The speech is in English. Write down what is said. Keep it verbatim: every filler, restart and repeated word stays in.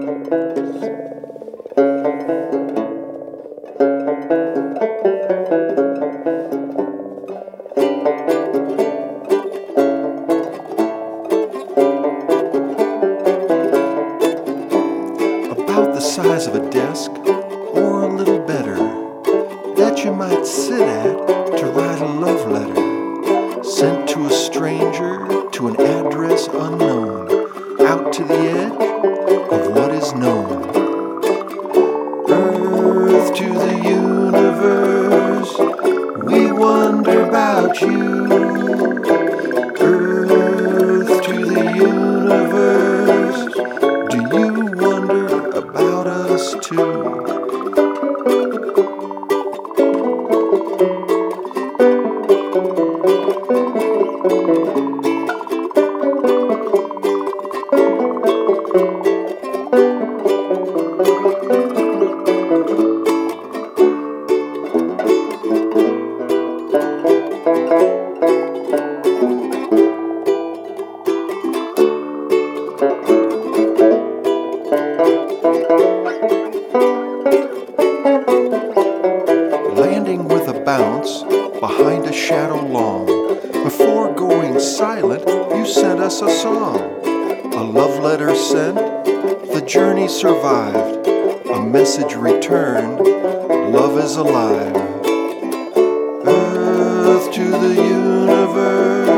About the size of a desk, or a little better, that you might sit at to write a love letter, sent to a stranger to an address unknown, out to the edge of what is known. Earth to the universe, we wonder about you. Earth to the universe, do you wonder about us too? Landing with a bounce behind a shadow long, before going silent, you sent us a song. A love letter sent, the journey survived, a message returned, love is alive. Earth to the universe,